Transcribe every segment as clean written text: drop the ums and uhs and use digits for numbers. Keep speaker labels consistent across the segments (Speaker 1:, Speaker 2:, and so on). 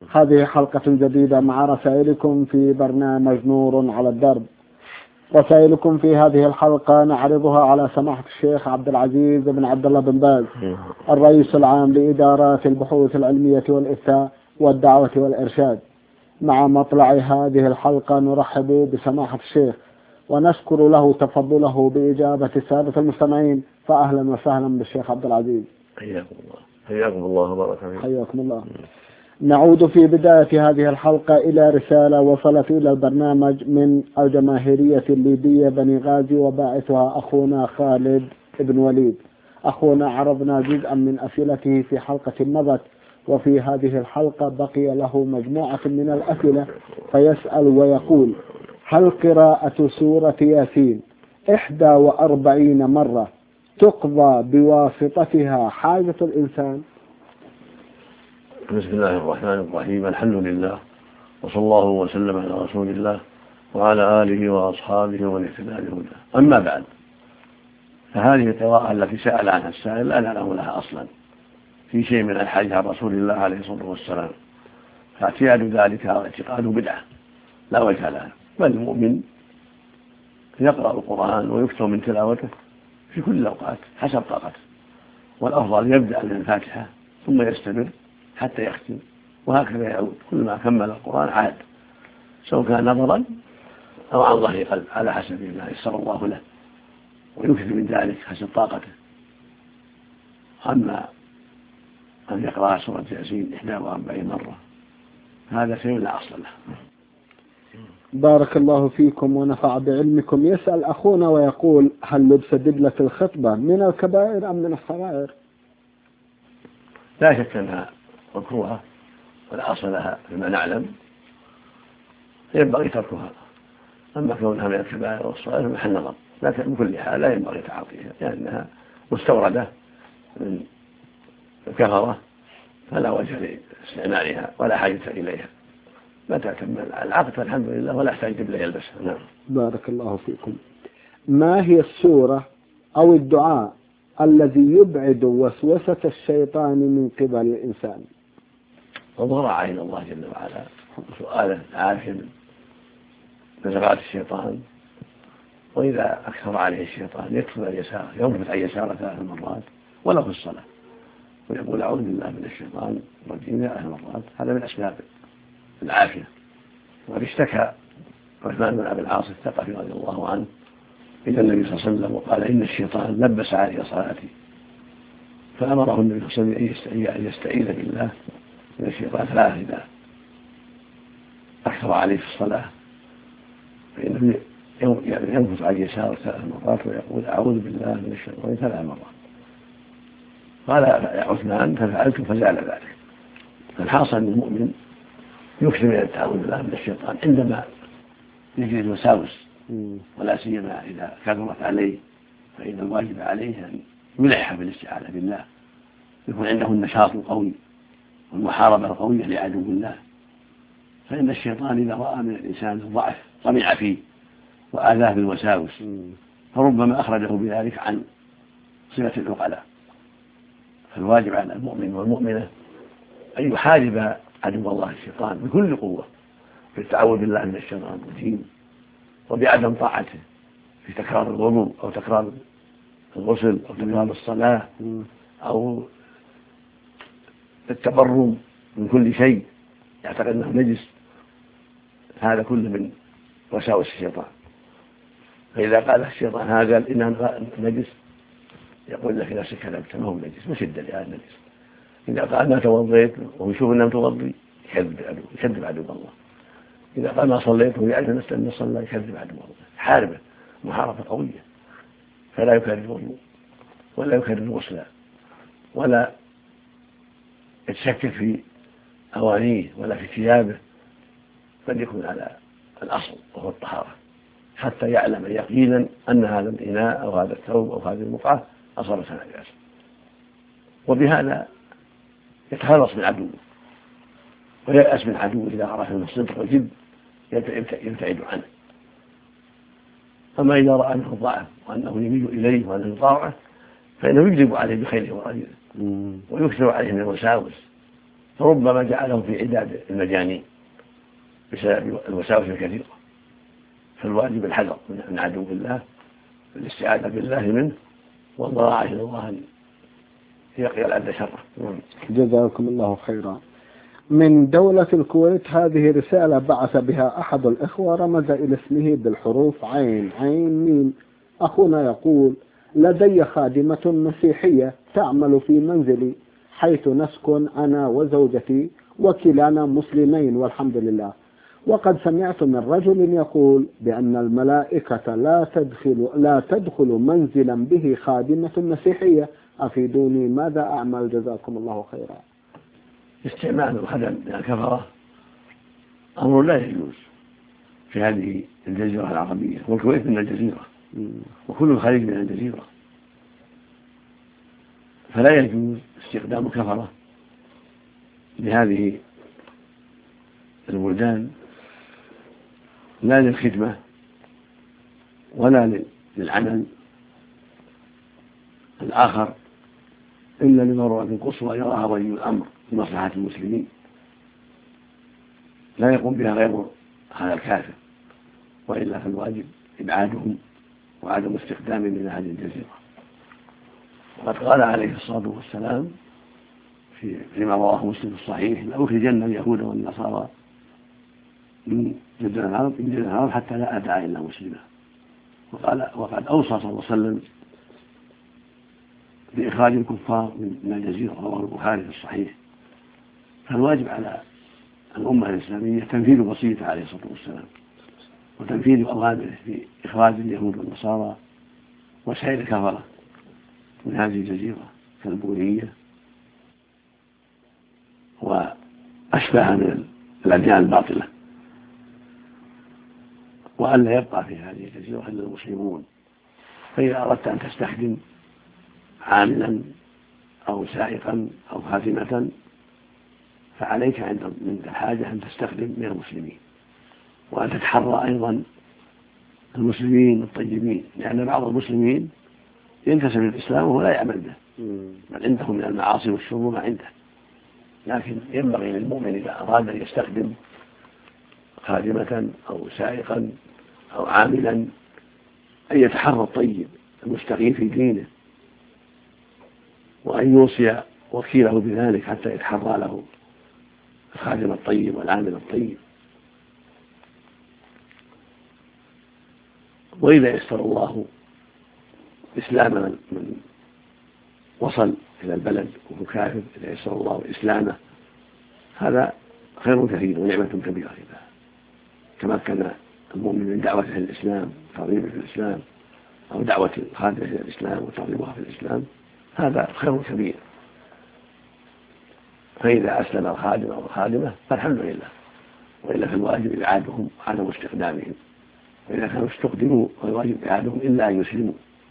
Speaker 1: هذه حلقة جديدة مع رسائلكم في برنامج نور على الدرب. رسائلكم في هذه الحلقة نعرضها على سماحة الشيخ عبد العزيز بن عبد الله بن باز، الرئيس العام لإدارات البحوث العلمية والإفتاء والدعوة والإرشاد. مع مطلع هذه الحلقة نرحب بسماحة الشيخ ونشكر له تفضله بإجابة السادة المستمعين، فأهلا وسهلا بالشيخ عبد العزيز.
Speaker 2: حياكم الله. حياكم الله وبارك فيكم.
Speaker 1: حياكم الله. نعود في بداية هذه الحلقة إلى رسالة وصلت إلى البرنامج من الجماهيرية الليبية بني غازي، وباعثها أخونا خالد بن وليد. أخونا عرضنا جزءا من أسئلته في حلقة مضت، وفي هذه الحلقة بقي له مجموعة من الأسئلة، فيسأل ويقول: هل قراءة سورة ياسين 41 مرة تقضى بواسطتها حاجة الإنسان؟
Speaker 2: بسم الله الرحمن الرحيم. الحمد لله، وصلى الله وسلم على رسول الله وعلى آله وأصحابه ومن اهتدى بهداه. أما بعد، فهذه القراءة التي سأل عنها السائل لا نعلم لها أصلا في شيء من الحديث عن رسول الله عليه الصلاة والسلام، فاعتياد ذلك اعتقاد بدعة لا وجه لها، بل المؤمن يقرأ القرآن ويكثر من تلاوته في كل الأوقات حسب طاقته، والأفضل يبدأ من الفاتحة ثم يستمر حتى يختم، وهكذا يعود. كل ما كمل القرآن عاد، سواء كان نظرا أو عن ظهر قلب، على حسب ما يسر الله له، ويكثر من ذلك حسب طاقته. أما أن يقرأ سورة ياسين 41 مرة هذا شيء لا أصل له.
Speaker 1: بارك الله فيكم ونفع بعلمكم. يسأل أخونا ويقول: هل لبس دبلة الخطبة من الكبائر أم من الصغائر؟
Speaker 2: لا شك أنها مكروهة ولا أصل لها فيما نعلم، ينبغي تركها. أما كونها من الكبائر والصغائر محل نظر، لكن بكل حال لا ينبغي تعاطيها، لأنها مستوردة من الكفرة، فلا وجه لاستعمالها ولا حاجة إليها. متى كمل العقد فالحمد لله ولا يحتاج دبلة يلبسها. نعم.
Speaker 1: بارك الله فيكم. ما هي السورة أو الدعاء الذي يبعد وسوسة الشيطان من قبل الإنسان؟
Speaker 2: وضرع إلى الله جل وعلا سؤاله عافية من نزغات الشيطان، وإذا أكثر عليه الشيطان يكفر عن يساره، ينفث عن يساره 3 مرات ولا في الصلاة، ويقول: أعوذ بالله من الشيطان الرجيم 3 مرات. هذا من أسباب العافية. وقد اشتكى عثمان بن أبي العاص الثقفي رضي الله عنه إلى النبي صلى الله عليه وسلم وقال: إن الشيطان لبس علي صلاتي، فأمره النبي صلى الله عليه وسلم أن يستعيذ بالله من الشيطان 3 إذا أكثر عليه في الصلاة، فإنه ينفث عن يساره 3 مرات ويقول: أعوذ بالله من الشيطان 3 مرات. قال يا عثمان: ففعلت فزال ذلك. فالحاصل أن المؤمن يكثر من التعوذ بالله من الشيطان عندما يجري الوساوس، ولا سيما إذا كثرت عليه، فإن الواجب عليه أن يلح بالاستعاذة بالله، يكون عنده النشاط القوي والمحاربة القوية لعدو الله. فإن الشيطان إذا رأى من الإنسان الضعف طمع فيه وآذاه بالوساوس، فربما أخرجه بذلك عن صلة العقلاء. فالواجب على المؤمن والمؤمنة أن يحارب عدو الله الشيطان بكل قوة في التعوذ بالله من الشيطان الرجيم، وبعدم طاعته في تكرار الوضوء أو تكرار الغسل أو تكرار الصلاة أو التبرم من كل شيء يعتقد أنه نجس. هذا كله من وساوس الشيطان. فإذا قال الشيطان هذا إنه نجس، يقول لك: نفسك كذبت، ما هو نجس، مش الدليل على النجس. إذا قال: ما توضيت وهو يشوف أنه توضي، يكذب عدو الله. إذا قال: ما صليت وهو يعرف نفسه أنه صلى، يكذب عدو الله. حاربه محاربة قوية، فلا يكرر الوضوء ولا يكرر الغسل ولا يتشكك في أوانيه ولا في ثيابه، بل يكون على الأصل وهو الطهارة، حتى يعلم يقينا أن هذا الإناء أو هذا الثوب أو هذه البقعة أصابتها نجاسة. وبهذا يتخلص من عدوه وييأس من عدوه إذا عرف من الصدق والجد يبتعد عنه. أما إذا رأى أنه ضعف وأنه يميل إليه وأنه يطاوعه، فإنه يكذب عليه بخيره ورجله ويكثر عليه من الوساوس فربما جعلهم في عداد المجانين بسبب الوساوس الكثيرة. فالواجب الحذر من عدو الله، الاستعاذة بالله منه، والضراعة إلى الله أن يقي العبد شره.
Speaker 1: جزاكم الله خيرا. من دولة الكويت، هذه رسالة بعث بها أحد الإخوة، رمز إلى اسمه بالحروف عين عين ميم. أخونا يقول: لدي خادمة مسيحية تعمل في منزلي حيث نسكن أنا وزوجتي، وكلانا مسلمين والحمد لله، وقد سمعت من رجل يقول بأن الملائكة لا تدخل منزلا به خادمة مسيحية. أفيدوني ماذا أعمل جزاكم الله خيرا.
Speaker 2: استعمال الخدم من الكفرة أمر لا يجوز في هذه الجزيرة العربية، والكويت من الجزيرة وكل الخليج من الجزيرة، فلا يجوز استخدام الكفرة لهذه البلدان، لا للخدمة ولا للعمل الآخر، إلا لضرورة قصوى يراها ولي الأمر لمصلحة المسلمين، لا يقوم بها غير هذا الكافر، وإلا فالواجب إبعادهم وعدم استخدامهم من هذه الجزيرة. وقد قال عليه الصلاة والسلام فيما رواه مسلم في الصحيح: لأخرجن اليهود والنصارى من جزيرة العرب حتى لا أدعى إلا مسلما. وقد أوصى صلى الله عليه وسلم بإخراج الكفار من الجزيرة، رواه البخاري في الصحيح. فالواجب على الأمة الإسلامية تنفيذ وصيته عليه الصلاة والسلام، وتنفيذ أوامره في إخراج اليهود والنصارى وسائر الكفرة من هذه الجزيرة كالبوذية وأشبه من الأديان الباطلة، وأن لا يبقى في هذه الجزيرة إلا المسلمون. فإذا أردت أن تستخدم عاملا أو سائقا أو خادمة فعليك عند الحاجة أن تستخدم من المسلمين، وأن تتحرى أيضا المسلمين الطيبين، لأن بعض المسلمين ينتسب للإسلام وهو لا يعمل به، بل عنده من المعاصي والشرور ما عنده. لكن ينبغي للمؤمن إذا أراد أن يستخدم خادمة أو سائقا أو عاملا أن يتحرى الطيب المستقيم في دينه، وأن يوصي وكيله بذلك حتى يتحرى له الخادم الطيب والعامل الطيب. وإذا يسر الله إسلام من وصل إلى البلد وهو كافر، إذا يسر الله إسلامه هذا خير كثير ونعمة كبيرة، إذا تمكن المؤمن من دعوته الإسلام وترغيبه في الإسلام، أو دعوة الخادم إلى الإسلام وترغيبها في الإسلام، هذا خير كبير. فإذا أسلم الخادم أو الخادمة فالحمد لله، وإلا فالواجب إبعادهم وعدم استخدامهم، وإذا كانوا استخدموا فالواجب إبعادهم إلا أن يسلموا،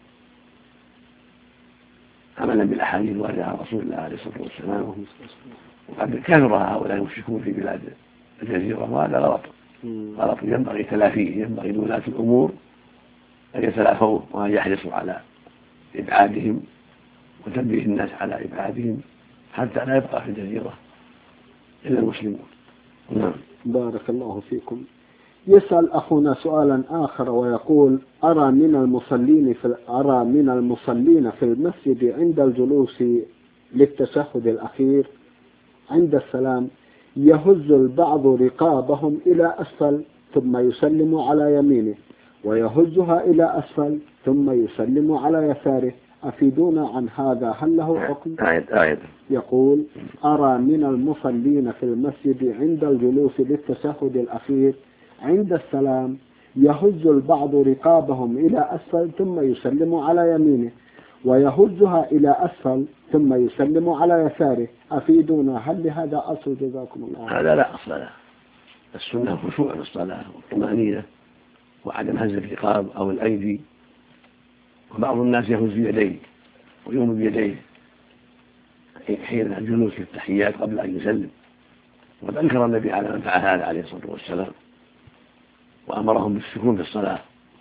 Speaker 2: عملا بالأحاديث الواردة عن رسول الله عليه الصلاة والسلام. وقد كثر هؤلاء المشركون في بلاد الجزيرة، وهذا غلط ينبغي تلافيه، ينبغي لولاة الأمور أن يتلافوه وأن يحرصوا على إبعادهم وتنبيه الناس على إبعادهم حتى لا يبقى في الجزيرة إلا المسلمون.
Speaker 1: بارك الله فيكم. يسأل أخونا سؤالا آخر ويقول: أرى من المصلين في المسجد عند الجلوس للتشهد الأخير عند السلام يهز البعض رقابهم إلى أسفل ثم يسلم على يمينه، ويهزها إلى أسفل ثم يسلم على يساره. أفيدونا عن هذا، هل له حكم؟ يقول: أرى من المصلين في المسجد عند الجلوس للتشهد الأخير عند السلام يهز البعض رقابهم إلى أسفل ثم يسلم على يمينه، ويهزها إلى أسفل ثم يسلم على يساره. أفيدونا، هل لهذا أصل جزاكم الله؟
Speaker 2: هذا لا أصل له. السنة خشوع في الصلاة والطمأنينة وعدم هز الرقاب أو الأيدي. وبعض الناس يهز بيديه ويوم بيديه حين الجلوس في التحيات قبل أن يسلم، وقد أنكر النبي على من فعل هذا عليه الصلاة والسلام، وأمرهم بالسكون في الصلاة.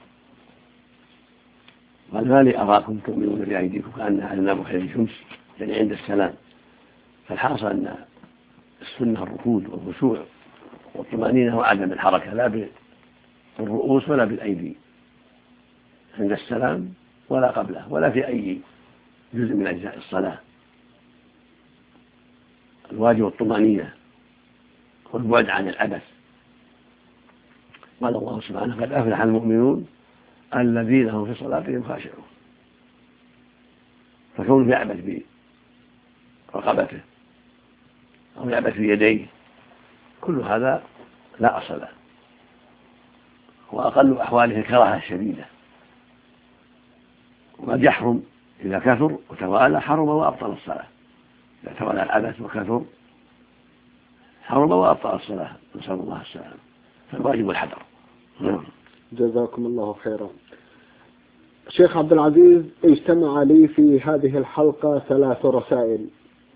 Speaker 2: قال: ما لي أراكم تؤمنون بأيديكم كأنها أذناب خير الشمس، يعني عند السلام. فالحاصل أن السنة الركود والخشوع والطمأنينة وعدم الحركة لا بالرؤوس ولا بالأيدي عند السلام ولا قبله ولا في أي جزء من أجزاء الصلاة. الواجب الطمأنينة والبعد عن العبث. قال الله سبحانه قد أفلح المؤمنون الذين هم في صلاتهم خاشعون. فكونه يعبث برقبته أو يعبث بيديه كل هذا لا أصل له، وأقل أحواله الكراهة الشديدة، وقد يحرم إذا كثر وتوالى حرم وأبطل الصلاة. إذا تولى العبث وكثر حرم وأبطل الصلاة، نسأل الله السلامة. فالواجب الحذر.
Speaker 1: جزاكم الله خيرا. شيخ عبد العزيز، اجتمع لي في هذه الحلقة 3 رسائل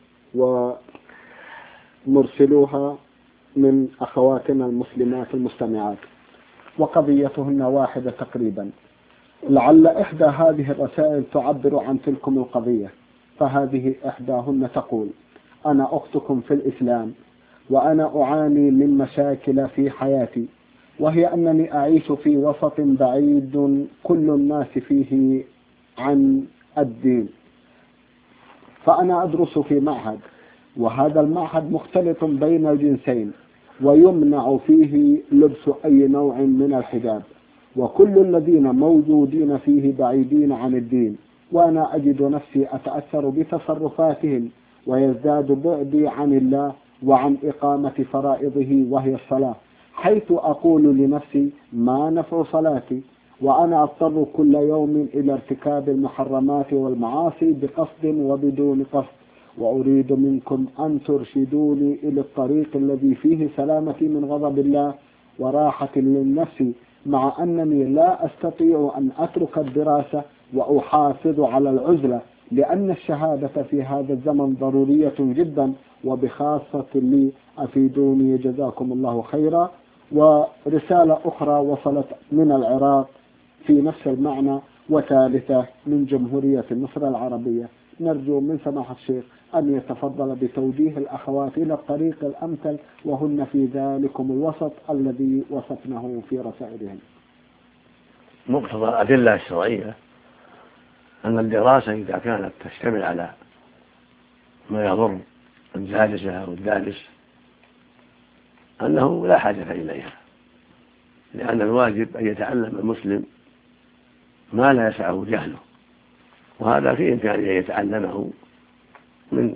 Speaker 1: ومرسلوها من أخواتنا المسلمات المستمعات، وقضيتهن واحدة تقريبا. لعل إحدى هذه الرسائل تعبر عن تلكم القضية. فهذه إحداهن تقول: أنا أختكم في الإسلام، وأنا أعاني من مشاكل في حياتي، وهي أنني أعيش في وسط بعيد كل الناس فيه عن الدين. فأنا أدرس في معهد، وهذا المعهد مختلط بين الجنسين، ويمنع فيه لبس أي نوع من الحجاب، وكل الذين موجودين فيه بعيدين عن الدين، وأنا أجد نفسي أتأثر بتصرفاتهم، ويزداد بعدي عن الله وعن إقامة فرائضه وهي الصلاة، حيث أقول لنفسي: ما نفع صلاتي وأنا أضطر كل يوم إلى ارتكاب المحرمات والمعاصي بقصد وبدون قصد، وأريد منكم أن ترشدوني إلى الطريق الذي فيه سلامتي من غضب الله وراحة للنفس، مع أنني لا أستطيع أن أترك الدراسة وأحافظ على العزلة، لأن الشهادة في هذا الزمن ضرورية جدا، وبخاصة لي. أفيدوني جزاكم الله خيرا. ورسالة أخرى وصلت من العراق في نفس المعنى، وثالثة من جمهورية مصر العربية. نرجو من سماحة الشيخ أن يتفضل بتوجيه الأخوات إلى الطريق الأمثل، وهن في ذلكم الوسط الذي وصفناه في رسائلهم.
Speaker 2: مقتضى الأدلة الشرعية أن الدراسة إذا كانت تشتمل على ما يضر الجالسة أو الدارس أنه لا حاجة إليها، لأن الواجب أن يتعلم المسلم ما لا يسعه جهله، وهذا في إمكانه أن يتعلمه من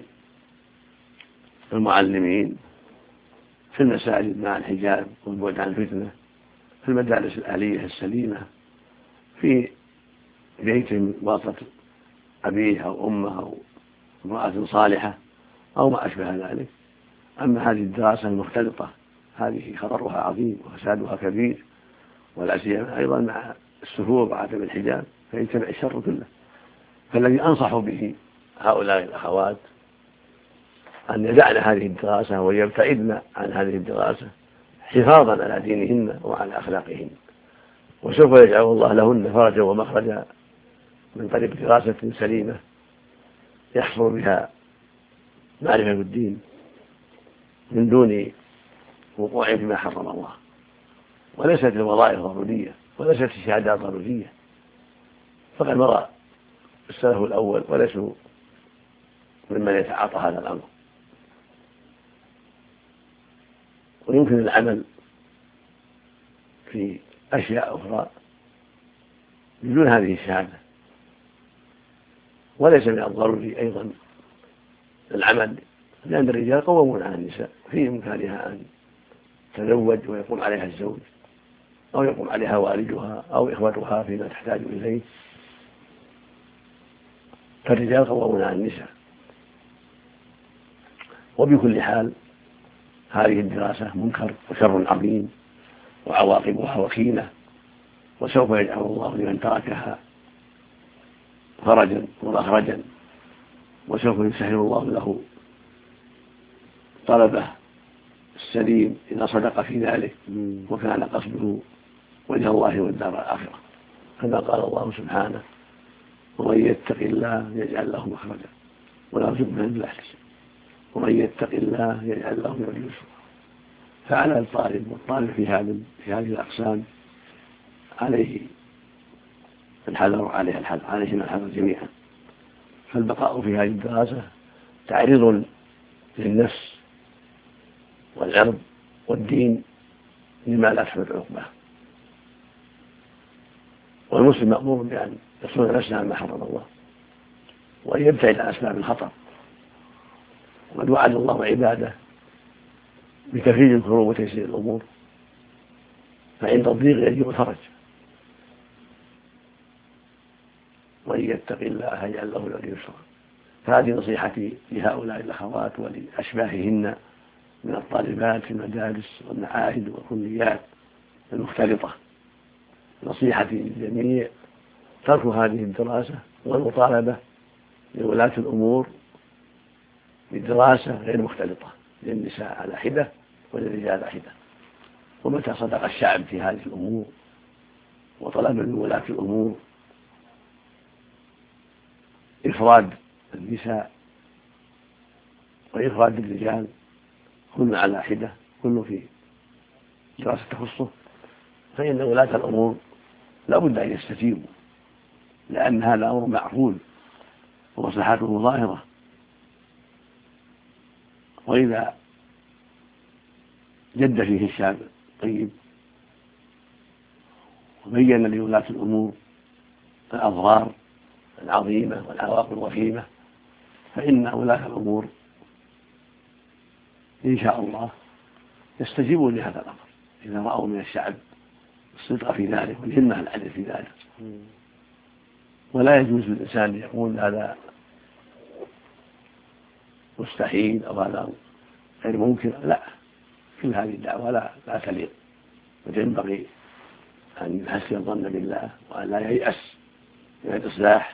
Speaker 2: المعلمين في المساجد مع الحجاب والبعد عن الفتنة، في المدارس الآلية السليمة، في بيت واسطة أبيه أو أمه أو امرأة صالحة أو ما أشبه ذلك. أما هذه الدراسة المختلطة هذه خطرها عظيم وفسادها كبير، ولا سيما أيضا مع السفور وعدم الحجاب فيجتمع الشر كله. فالذي أنصح به هؤلاء الأخوات أن يدعن هذه الدراسة ويبتعدن عن هذه الدراسة حفاظا على دينهن وعلى أخلاقهن، وسوف يجعل الله لهن فرجا ومخرجا من طريق دراسة سليمة يحصل بها معرفة الدين من دون وقوع فيما حرم الله. وليست الوظائف ضرورية وليست الشهادات ضرورية، فقد مضى السلف الأول وليسوا ممن يتعاطى هذا الأمر. ويمكن العمل في أشياء أخرى بدون هذه الشهادة، وليس من الضروري أيضا العمل، لأن الرجال قوامون على النساء، في إمكانها أن تزوج ويقوم عليها الزوج أو يقوم عليها والدها أو إخوتها فيما تحتاج إليه، فالرجال قوامون على النساء. وبكل حال هذه الدراسة منكر وشر عظيم وعواقبها وخيمة، وسوف يجعل الله لمن تركها فرجا ومخرجا، وسوف يسهل الله له طلبه السليم إذا صدق في ذلك وكان قصده وجه الله والدار الآخرة، كما قال الله سبحانه: ومن يتق الله يجعل له مخرجا ويرزقه من حيث لا يحتسب. ومن يتق الله يجعل له من يسرا. فعلى الطالب والطالب في هذه الأقسام عليه الحذر، عليهم الحذر جميعا. فالبقاء في هذه الدراسة تعريض للنفس والعرض والدين لما لا تحمل عقباه، والمسلم مأمور بأن يصون نفسه عما حرم الله وأن يبتعد عن أسباب الخطر. وقد وعد الله عباده بتفريج الكروب وتيسير الأمور، فعند الضيق يجب الفرج. وإن يتق الله يجعل له من أمره يسرا. فهذه نصيحتي لهؤلاء الأخوات ولأشباههن من الطالبات في المدارس والمعاهد والكليات المختلطة. نصيحتي للجميع ترك هذه الدراسة والمطالبة لولاة الأمور بدراسة غير مختلطة للنساء على حدة وللرجال على حدة. ومتى صدق الشعب في هذه الأمور وطلب من ولاة الأمور إفراد النساء وإفراد الرجال كل على حدة، كل في دراسة تخصه، فإن ولاة الأمور لا بد أن يستجيبوا، لأن هذا أمر معقول ومصلحته ظاهرة. وإذا جد فيه الشاب طيب وبين لولاة الأمور الأضرار العظيمة والعواقب الوخيمة، فإن ولاة الأمور إن شاء الله يستجيبون لهذا الأمر إذا رأوا من الشعب الصدق في ذلك والهمة العدل في ذلك. ولا يجوز للإنسان يقول هذا مستحيل أو هذا غير ممكن، لا، كل هذه الدعوة لا تليق، وينبغي أن يحسن الظن بالله وأن لا ييأس من الإصلاح.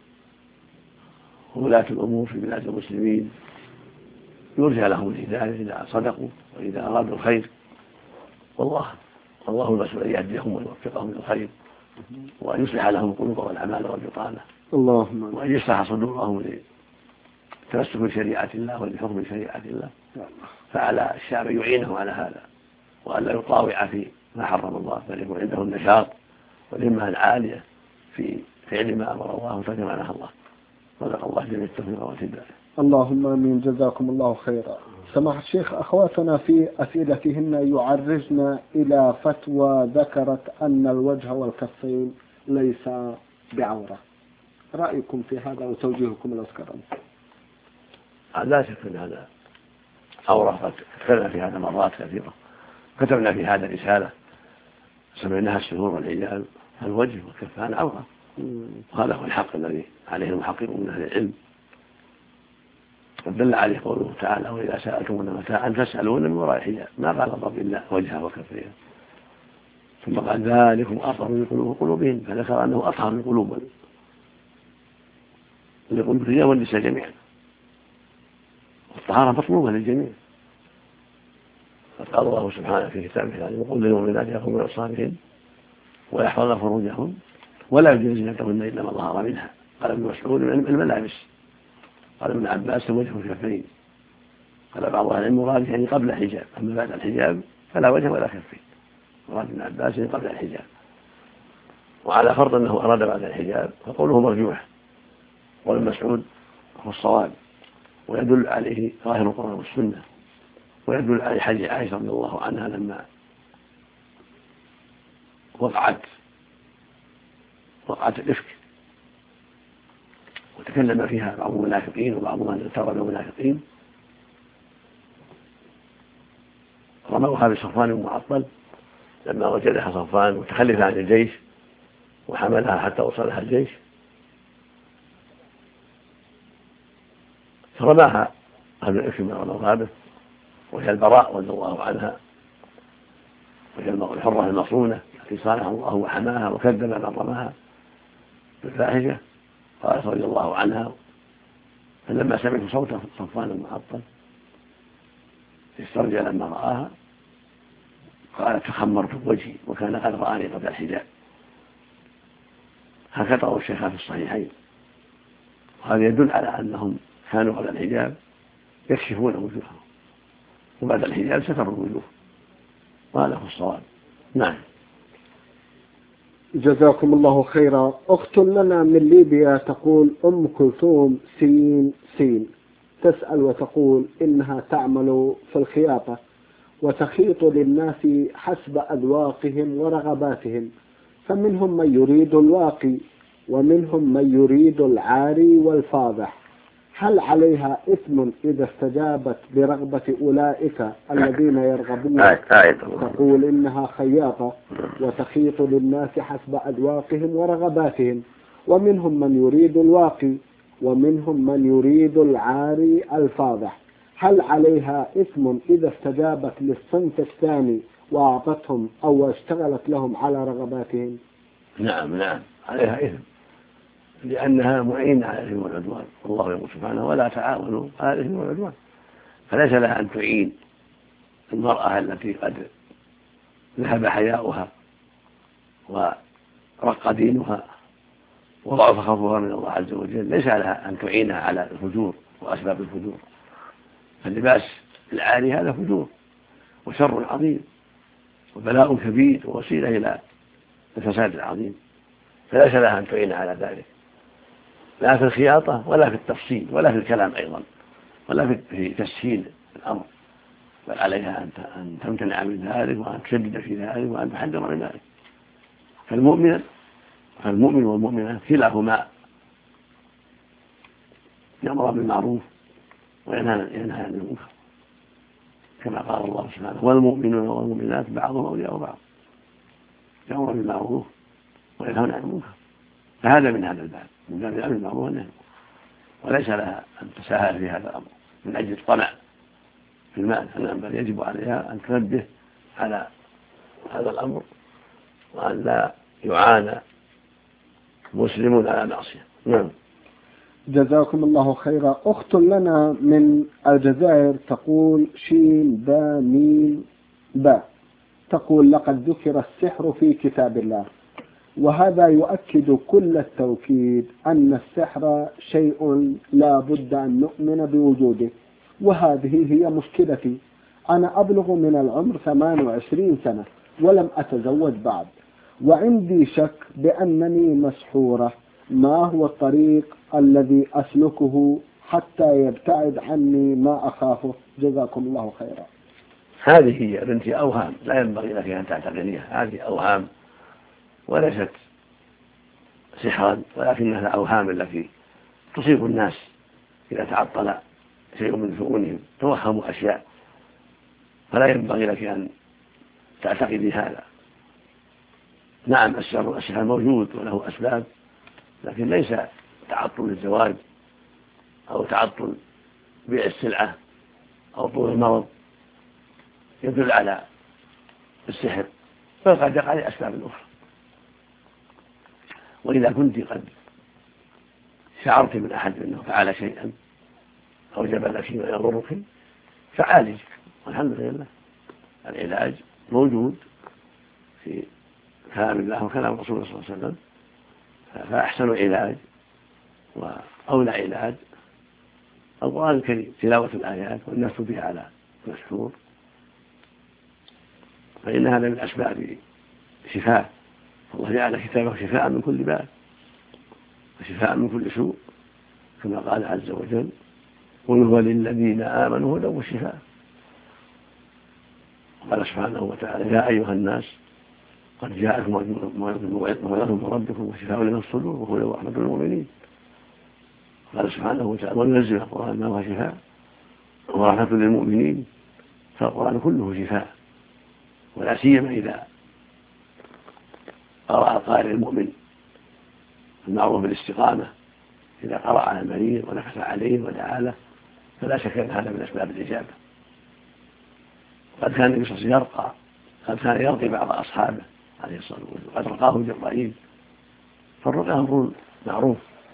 Speaker 2: وولاة الأمور في بلاد المسلمين يرجى لهم الهداية إذا صدقوا وإذا أرادوا الخير، والله المسؤول أن يهديهم ويوفقهم للخير وأن يصلح لهم القلوب والأعمال والبطانة، وأن يشرح صدورهم لتمسك بشريعة الله ولحكم شريعة الله. فعلى الشعب يعينه على هذا وأن لا يطاوع في ما حرم الله، بل يكون عنده النشاط والهمة العالية في فعل ما أمر الله وترك ما نهى الله. صدق الله جل التوفيق والهداية.
Speaker 1: اللهم آمين. جزاكم الله خيرا. سماحة الشيخ، أخواتنا في أسئلتهن يعرجن إلى فتوى ذكرت أن الوجه والكفين ليس بعورة، رأيكم في هذا وتوجيهكم الأذكرون؟
Speaker 2: لا شك أن هذا عورة، قد تكلمنا في هذا مرات كثيرة، كتبنا في هذا رسالة سميناها السرور والعيال. الوجه والكفان عورة، وهذا هو الحق الذي عليه المحققون من أهل العلم. دل عليه قوله تعالى: وإذا سألتمون متاعا فاسألون من وراء حجاب. ما قال الله إلا وجهه وكفيه، ثم قال: ذلكم أطهر من قلوبهم، فذكر أنه أطهر من قلوب الرجال والنساء جميعا، والطهارة مطلوبة للجميع. قال الله سبحانه في كتابه العزيز: وقل للمؤمنات يغضضن من أبصارهن ويحفظن فروجهن ولا يبدين زينتهن إلا ما ظهر منها. قال ابن مسعود: الملابس. قال ابن عباس: الوجه والكفين. قال بعض أهل العلم مراد يعني قبل الحجاب، أما بعد الحجاب فلا وجه ولا كفين. مراد ابن عباس يعني قبل الحجاب، وعلى فرض أنه أراد بعد الحجاب فقوله مرجوح، وابن مسعود هو الصواب، ويدل عليه ظاهر القرآن والسنة، ويدل عليه حديث عائشة رضي الله عنها لما وقعت الإفك وتكلم فيها بعض المنافقين وبعضهم من اعترض المنافقين، رموها بصفوان المعطل لما وجدها صفوان وتخلف عن الجيش وحملها حتى وصلها الجيش، فرماها أهل الإفك من الغابة، وهي البراء رضي الله عنها، وهي الحرة المصونة التي صانها الله وحماها وكذب من رماها بالفاحشة. قالت رضي الله عنها: فلما سمعت صوت صفوان المعطل استرجع لما رآها، قالت: تخمرت بوجهي وكان قد رآني قبل الحجاب. هكذا روى الشيخان في الصحيحين، وهذا يدل على أنهم كانوا قبل الحجاب يكشفون وجوههم، وبعد الحجاب ستروا الوجوه، وهذا هو الصواب. نعم.
Speaker 1: جزاكم الله خيرا. أخت لنا من ليبيا تقول: أم كلثوم سين سين، تسأل وتقول إنها تعمل في الخياطة وتخيط للناس حسب أذواقهم ورغباتهم، فمنهم من يريد الواقي ومنهم من يريد العاري والفاضح، هل عليها إثم إذا استجابت برغبة أولئك الذين يرغبون؟ تقول إنها خياطة وتخيط للناس حسب أذواقهم ورغباتهم، ومنهم من يريد الواقي ومنهم من يريد العاري الفاضح، هل عليها إثم إذا استجابت للصنف الثاني وأعطتهم أو اشتغلت لهم على رغباتهم؟
Speaker 2: نعم عليها إثم، لأنها معين على الإثم والعدوان، والله يقول سبحانه: ولا تعاونوا على الإثم والعدوان. فليس لها أن تعين المرأة التي قد ذهب حياؤها ورق دينها وضعف خوفها من الله عز وجل، ليس لها أن تعينها على الفجور وأسباب الفجور. فاللباس العاري هذا فجور وشر عظيم وبلاء كبير ووسيلة إلى الفساد العظيم، فليس لها أن تعين على ذلك، لا في الخياطة ولا في التفصيل ولا في الكلام أيضا ولا في تسهيل الأمر، بل عليها أن تمتنع من ذلك وأن تشدد في ذلك وأن تحذر من ذلك. فالمؤمن والمؤمنة كلاهما يأمر بالمعروف وينهى عن المنكر، كما قال الله سبحانه: والمؤمنون والمؤمنات بعضهم أولياء بعض، يأمر بالمعروف وينهون عن المنكر. فهذا من هذا الباب، من باب الأمر بالمعروف والنهي، وليس لها أن تساهل في هذا الأمر من أجل الطمع في المال، بل يجب عليها أن تنبه على هذا الأمر وأن لا يعانى مسلم على معصية. نعم.
Speaker 1: جزاكم الله خيرا. أخت لنا من الجزائر تقول: شين با ميم با، تقول: لقد ذكر السحر في كتاب الله، وهذا يؤكد كل التوكيد أن السحر شيء لا بد أن نؤمن بوجوده، وهذه هي مشكلتي. أنا أبلغ من العمر 28 سنة ولم أتزوج بعد، وعندي شك بأنني مسحورة، ما هو الطريق الذي أسلكه حتى يبتعد عني ما أخافه؟ جزاكم الله خيرا.
Speaker 2: هذه هي بنتي أوهام لا ينبغي لك أن تعتقديها، هذه أوهام وليست سحرا، ولكنها الأوهام التي تصيب الناس إذا تعطل شيء من شؤونهم، توهموا أشياء، فلا ينبغي لك أن تعتقدي هذا. نعم السحر موجود وله أسباب، لكن ليس تعطل الزواج أو تعطل بيع السلعة أو طول المرض يدل على السحر، بل قد يقع لأسباب أخرى. وإذا كنت قد شعرت من أحد أنه فعل شيئا أو جبل لك ما يضرك فعالج، والحمد لله العلاج موجود في كلام الله وكلام رسوله صلى الله عليه وسلم، فأحسن علاج وأولى علاج القرآن الكريم، تلاوة الآيات والناس بها على المشهور، فإن هذا من أسباب شفاء. الله جعل كتابه شفاء من كل باب وشفاء من كل سوء، كما قال عز وجل: قل هو للذين آمنوا هدى وشفاء. قال سبحانه وتعالى: يا أيها الناس قد جاءكم موعظة من ربكم وشفاء لما في الصدور وهدى ورحمة للمؤمنين. قال سبحانه وتعالى: وننزل القرآن ما هو شفاء ورحمة للمؤمنين. فالقرآن كله شفاء، ولا سيما إذا قرأ القارئ المؤمن المعروف بالاستقامة، إذا قرأ على المريض ونفث عليه ودعا له، فلا شك أن هذا من أسباب الإجابة. قد كان النبي صلى الله عليه وسلم يرقى، قد كان يرقي بعض أصحابه عليه الصلاة والسلام، قد رقاه جبرائيل، فالرقى أمر معروف.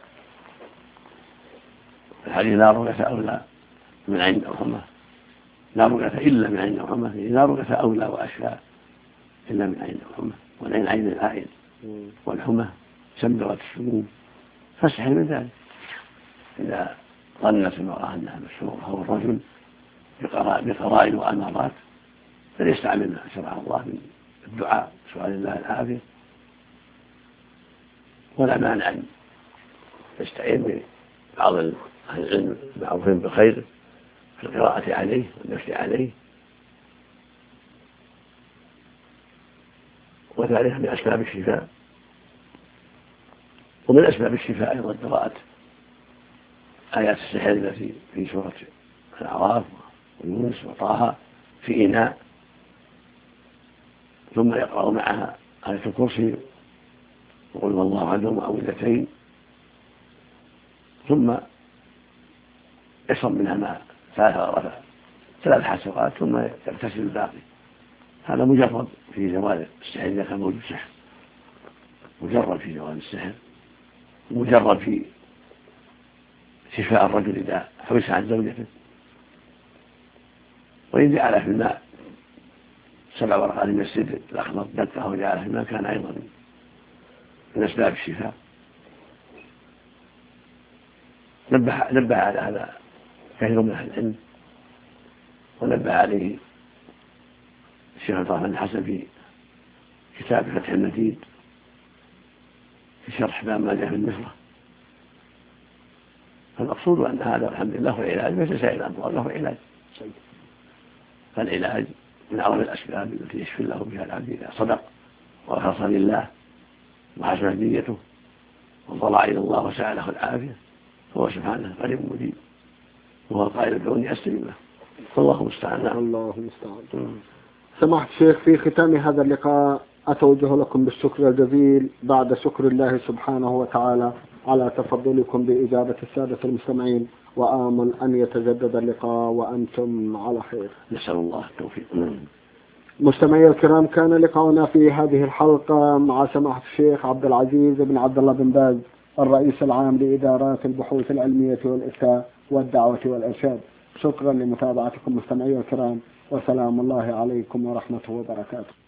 Speaker 2: الحديث: لا رقية أولى من عين أو حمى، لا رقية إلا من عين أو حمى، لا رقية أولى وأشفى إلا من عين أو حمى، والعين عين العائل، والحمى سمدرة السموم، فاستحي من ذلك إذا ظنت المرأة أنها مسروقة أو الرجل بقرائن وأمارات فليستعمل ما شرع الله من الدعاء سؤال الله العافية، ولا مانع أن يستعين ببعض أهل العلم المعروفين بالخير في القراءة عليه والنفس عليه، وذلك من أسباب الشفاء. ومن أسباب الشفاء أيضا قراءة آيات السحر التي في سورة الأعراف ويونس وطه في إناء، ثم يقرأ معها آية الكرسي وقل هو الله أحد ومعوذتين، ثم يشرب منها ماء 3 حسرات ثم يغتسل الباقي. هذا مجرد في زوال السحر إذا كان موجود سحر، مجرد في زوال السحر، مجرد في شفاء الرجل إذا حبس عن زوجته. وإن جعل في الماء 7 ورقات من السدر الأخضر دقه وجعله في الماء كان أيضا من أسباب الشفاء. نبه على هذا كثير من أهل العلم، ونبه عليه الشيخ عبد الرحمن الحسن في كتاب فتح المجيد في شرح باب ما جاء في النصرة. فالمقصود أن هذا الحمد لله هو علاج، ليس سائر الأمراض له علاج، فالعلاج من أعظم الأسباب التي يشفي الله بها العبد إذا صدق وأخلص لله وحسنت نيته وضرع إلى الله وسعى له العافية، فهو سبحانه قريب مجيب، وهو قائل ادعوني أستجب له، فالله المستعان.
Speaker 1: الله المستعان. سماحة الشيخ، في ختام هذا اللقاء أتوجه لكم بالشكر الجزيل بعد شكر الله سبحانه وتعالى على تفضلكم بإجابة السادة المستمعين، وآمل أن يتجدد اللقاء وأنتم على خير.
Speaker 2: نسأل الله التوفيق.
Speaker 1: مستمعي الكرام، كان لقاؤنا في هذه الحلقة مع سماحة الشيخ عبد العزيز بن عبد الله بن باز، الرئيس العام لإدارات البحوث العلمية والإفتاء والدعوة والإرشاد. شكرا لمتابعتكم مستمعي الكرام، وسلام الله عليكم ورحمته وبركاته.